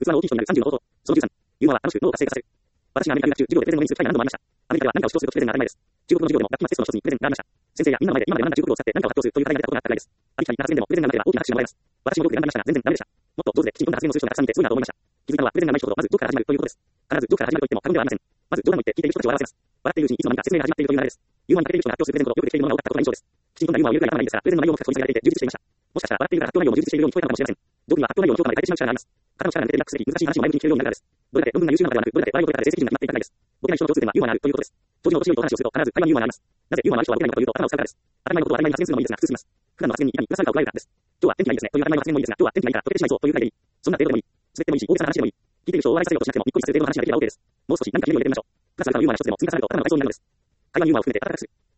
器の大きい人になる30の方法。その13。ユーモアは楽しく脳を活性化させる。私がアメリカ留学中、授業でプレゼンの面数機会が何度もありました。アメリカでは何かを主張するときプレゼンが当たり前です。中国語の授業でも学期末テストの一つにプレゼンがありました。先生やみんなの前で今まで学んだ中国語を使って何かを発表するという課題が出たことがあったぐらいです。ありきたりな発言でもプレゼンがなければ大きな拍手がもらえます。私もよく頑張りましたが全然ダメでした。もっと上手で口に込んだ発言のする人がたくさんいてすごいなと思いました。気づいたのはプレゼンがない人ほどまずどこから始まるということです。必ずどこから始まると言っても過言ではありません。まず冗談を言って聞いている人たちを笑わせます。笑っているうちにいつの間にか説明が始まっているという流れです。ユーモアに欠けている人が発表するプレゼンほどよくできているものが多かったことが印象です。きちんとしたユーモアを入れるが頭がいいですから、プレゼンの内容も書き取りされていて充実していました。もしかしたら笑っているから発表内容も充実しているように聞こえたのかもしれません。俗には発表内容の評価まで変えてしまう力があります。肩の力が抜けてリラックスでき、難しい話を前向きに聞けるようになるからです。どれだけ論文が優秀なのかではなく、どれだけ笑いを取れたかで成績順が決まっていくからです。ボケない人の共通点はユーモアがあるということです。当時の年寄りと話をすると必ず会話にユーモアがあります。なぜユーモアのある人はボケないのかというと頭を使うからです。当たり前のことを当たり前に発言するのもいいですが、複数します。普段の発言にいかにうなさるかを捉えるからです。今日は天気がいいですねという当たり前の発言もいいですが、今日は天気がいいから溶けてしまいそうというくらいでいい。そんな程度でもいい。滑ってもいいし、大げさな話でもいい。聞いている人を笑いさせようとしなくても、にっこりする程度の話ができれば OK です。もう少し何かひねりを入れてみましょう。プラスアルファユーモアの一つでも積み重ねると頭が浮かびそうになるのです。会話にユーモアを含めて温かくする。